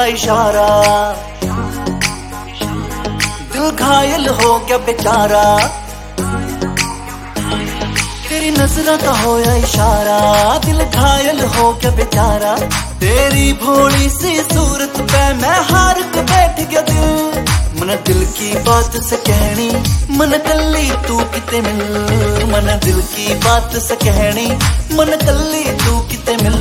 होया इशारा, दिल घायल हो गया बेचारा। तेरी नजरों का होया इशारा, दिल घायल हो गया बेचारा। तेरी भोली सी सूरत पे मैं हार के बैठ गया दिल। मन दिल की बात से कहनी, मन कल्ली तू किते मिल। मन दिल की बात से कहनी, मन कल्ली तू किते मिल।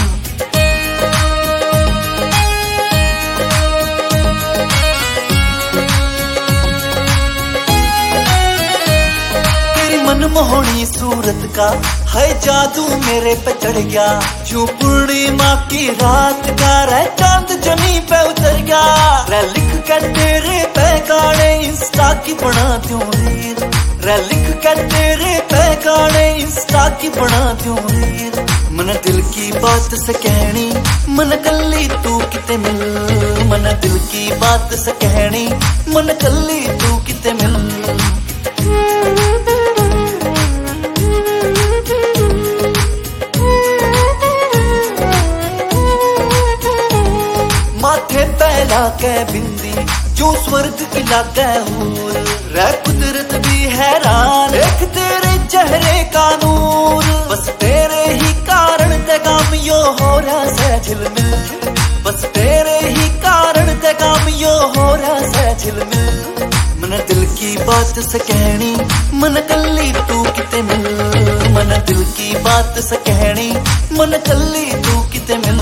मनमोहनी सूरत का है जादू मेरे पे चढ़ गया। जो पूर्णिमा की रात का रह चांद जमी पे उतर गया। रे लिख कर तेरे पे गाने इंस्टा की बना दूं रील। रे लिख कर तेरे पे गाने इंस्टा की बना दूं रील। मन दिल की बात से कहनी, मन कल्ली तू किते मिल। मन दिल की बात से कहनी, मन कल्ली तू किते मिल। माथे पहला के बिंदी जो स्वर्ग की लागे हूर। रे कुदरत भी हैरान देख तेरे चेहरे का नूर। बस तेरे ही कारण ते काम यो हो रहा से झिलमिल। बस तेरे ही कारण ते काम यो हो रहा से झिलमिल। मन दिल की बात से कहनी, मन कल्ली तू किते मिल। मन दिल की बात से कहनी, मन कल्ली तू किते मिल।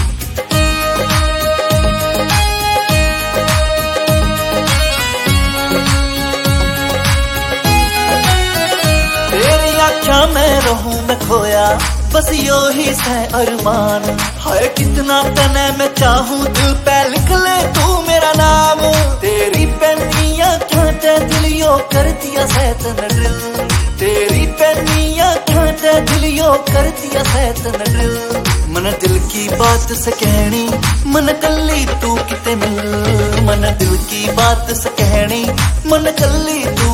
क्या मैं रहूं मैं खोया, बस यो ही है अरमान। हाय कितना तने मैं चाहूं, दिल पे लिख ले तू मेरा नाम। तेरी पैनिया ठाटे दिलियो कर दिया सैतन ड्रिल। तेरी पैनिया ठाटे दिलियो कर दिया सैतन ड्रिल। मन दिल की बात से कहनी, मन कल्ली तू किते मिल। मन दिल की बात से कहनी, मन कल्ली तू